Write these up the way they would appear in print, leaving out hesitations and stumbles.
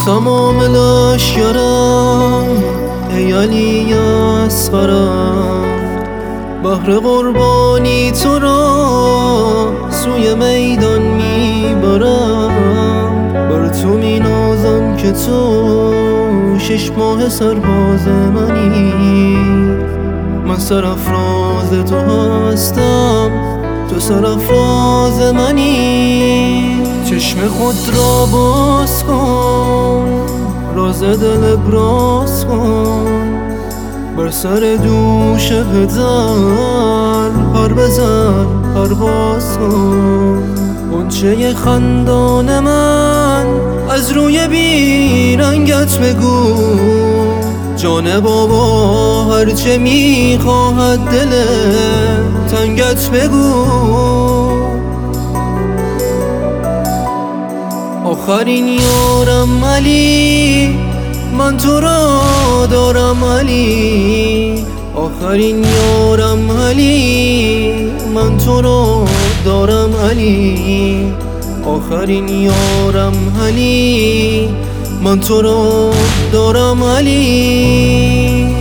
تمام لشکرم ای علی اصغرم، بهر قربانی تو را سوی میدان میبرم. بر تو مینازم که تو 6 ماه سرباز منی، من سرافراز تو هستم، تو سرافراز منی. چشم خود را باز کن، راز دل ابراز کن، بر سر دوش پدر پر بزن پرواز کن. غنچه خندان من از روی بیرنگت بگو، جان بابا هرچه میخواهد دل تنگت بگو. آخرین یارم علی، من تو را دارم علی. آخرین یارم علی، من تو را دارم علی. آخرین یارم علی، من تو را دارم علی.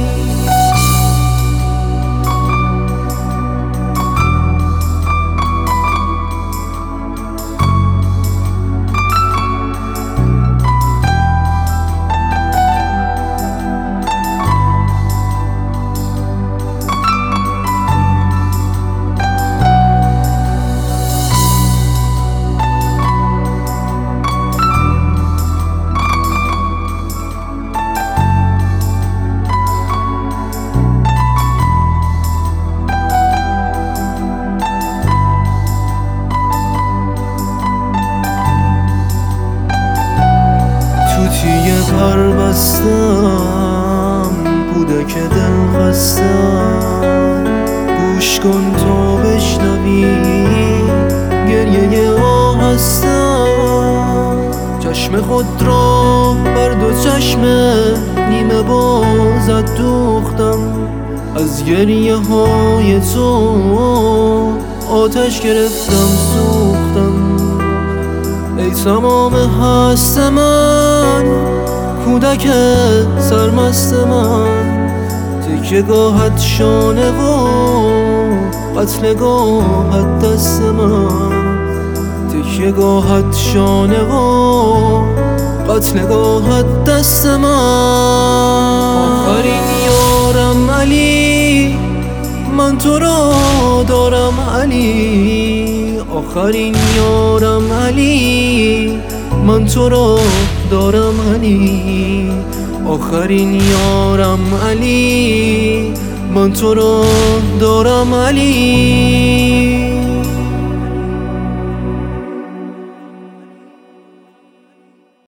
توتیه پر بستم، کودک دل خستم، گوش کن تا بشنوی گریه آهستم. چشم خود را بر دو چشم نیمه بازت دوختم، از گریه های تو آتش گرفتم سوختم. ای تمام هست من، کودک سرمست من، تکیه گاهت شانه و قتل گاهت دست من. تکیه گاهت شانه و قتل گاهت دست من. آخرین یارم علی، من تو را دارم علی. آخرین یارم علی، من تو را دارم علی. آخرین یارم علی، من تو را دارم علی.